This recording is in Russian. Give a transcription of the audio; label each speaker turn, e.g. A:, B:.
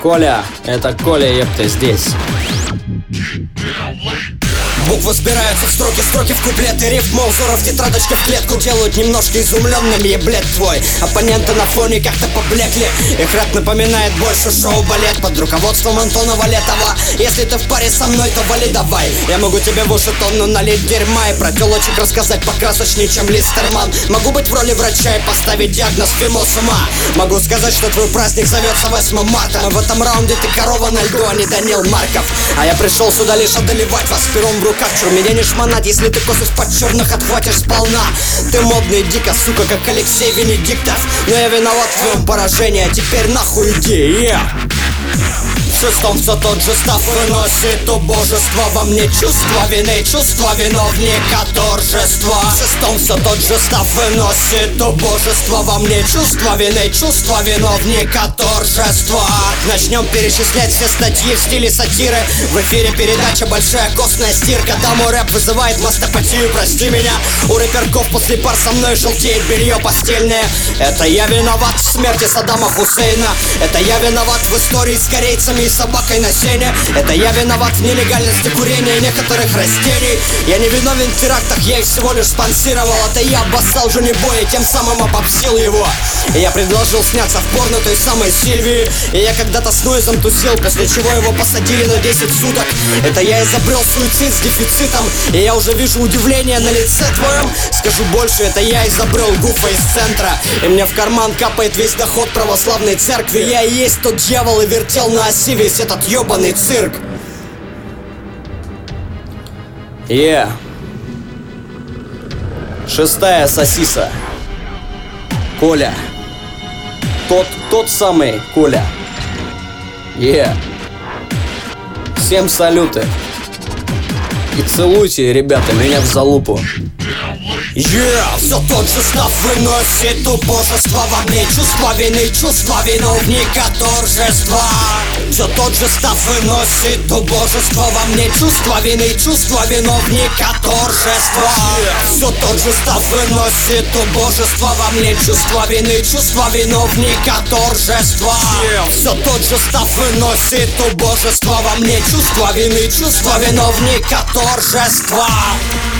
A: Коля, это Коля, ёпта, здесь.
B: Буквы собираются в строки в куплеты, рифм, узоров, тетрадочка в клетку делают немножко изумленным еблет твой. Оппоненты на фоне как-то поблекли, их рэп напоминает больше шоу-балет под руководством Антона Валетова. Если ты в паре со мной, то вали давай, я могу тебе в уши тонну налить дерьма и про телочек рассказать покрасочнее, чем Листерман. Могу быть в роли врача и поставить диагноз фимо с ума. Могу сказать, что твой праздник зовется 8 марта. Но в этом раунде ты корова на льду, а не Данил Марков. А я пришел сюда лишь одолевать вас пером в руках. Чур меня не шмонать, если ты косу под черных отхватишь сполна. Ты модный дико, сука, как Алексей Венедиктов. Но я виноват в твоем поражении, а теперь нахуй иди, В шестом все тот же став выносит убожество во мне чувство вины, чувство виновника торжества. В шестом все тот же став выносит убожество во мне чувство вины, чувство виновника торжества. Начнем перечислять все статьи в стиле сатиры. В эфире передача «Большая костная стирка». Да, мой рэп вызывает мастопатию, прости меня. У рэперков после пар со мной желтеет белье постельное. Это я виноват в смерти Саддама Хусейна. Это я виноват в истории с корейцами и собакой на сене. Это я виноват в нелегальности курения некоторых растений. Я не виновен в терактах, я их всего лишь спонсировал. Это я обоссал Джонибоя и тем самым обобсил его. И я предложил сняться в порно той самой Сильвии. И я когда-то с Нойзом тусил, после чего его посадили на 10 суток. Это я изобрел суицид с дефицитом. И я уже вижу удивление на лице твоем. Скажу больше, это я изобрел Гуфа из центра. И мне в карман капает весь доход православной церкви. Я и есть тот дьявол и вертел на оси весь этот ёбаный цирк.
A: Шестая сосиса. Коля. Тот самый Коля. Всем салюты. И целуйте, ребята, меня в залупу.
B: Все тот же став выносит убожество во мне чувство вины, чувство виновника торжества. Все тот же став выносит убожество во мне чувство вины, чувство виновника торжества. Все тот же став выносит убожество во мне чувство вины, чувство виновника торжества. Все тот же став выносит убожество во мне чувство вины, чувство виновника торжества.